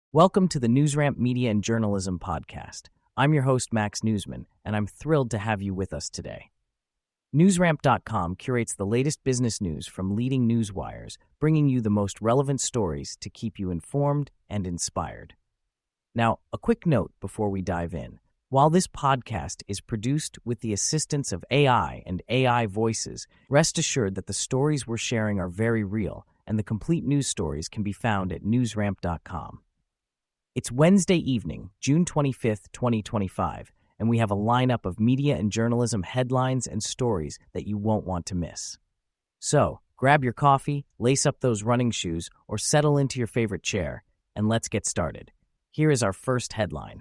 Welcome to the NewsRamp Media and Journalism Podcast. I'm your host, Max Newsman, and I'm thrilled to have you with us today. NewsRamp.com curates the latest business news from leading news wires, bringing you the most relevant stories to keep you informed and inspired. Now, a quick note before we dive in. While this podcast is produced with the assistance of AI and AI voices, rest assured that the stories we're sharing are very real, and the complete news stories can be found at NewsRamp.com. It's Wednesday evening, June 25th, 2025, and we have a lineup of media and journalism headlines and stories that you won't want to miss. So, grab your coffee, lace up those running shoes, or settle into your favorite chair, and let's get started. Here is our first headline.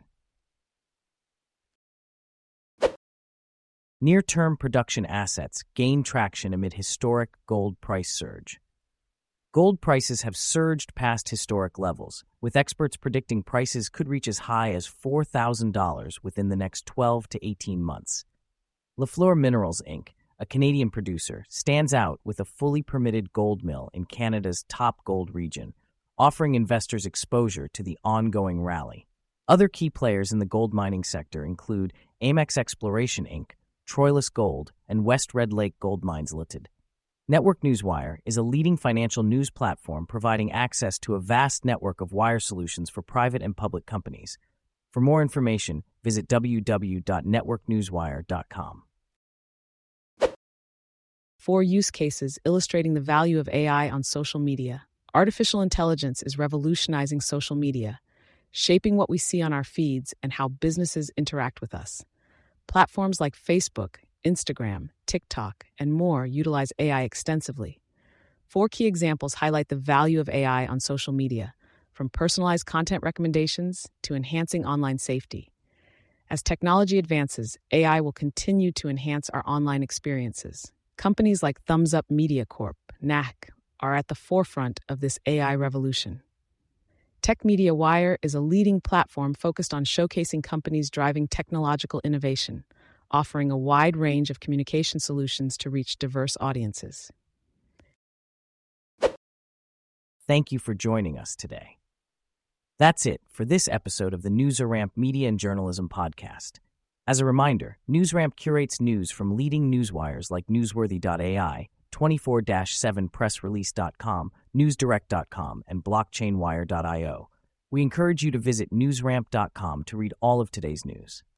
Near-term production assets gain traction amid historic gold price surge. Gold prices have surged past historic levels, with experts predicting prices could reach as high as $4,000 within the next 12 to 18 months. Lafleur Minerals, Inc., a Canadian producer, stands out with a fully permitted gold mill in Canada's top gold region, offering investors exposure to the ongoing rally. Other key players in the gold mining sector include Amex Exploration, Inc., Troilus Gold, and West Red Lake Gold Mines Limited. Network Newswire is a leading financial news platform providing access to a vast network of wire solutions for private and public companies. For more information, visit www.networknewswire.com. 4 use cases illustrating the value of AI on social media. Artificial intelligence is revolutionizing social media, shaping what we see on our feeds and how businesses interact with us. Platforms like Facebook, Instagram, TikTok, and more utilize AI extensively. 4 key examples highlight the value of AI on social media, from personalized content recommendations to enhancing online safety. As technology advances, AI will continue to enhance our online experiences. Companies like Thumbs Up Media Corp, NAC, are at the forefront of this AI revolution. Tech Media Wire is a leading platform focused on showcasing companies driving technological innovation, offering a wide range of communication solutions to reach diverse audiences. Thank you for joining us today. That's it for this episode of the NewsRamp Media and Journalism Podcast. As a reminder, NewsRamp curates news from leading newswires like Newsworthy.ai, 24/7pressrelease.com, NewsDirect.com, and BlockchainWire.io. We encourage you to visit NewsRamp.com to read all of today's news.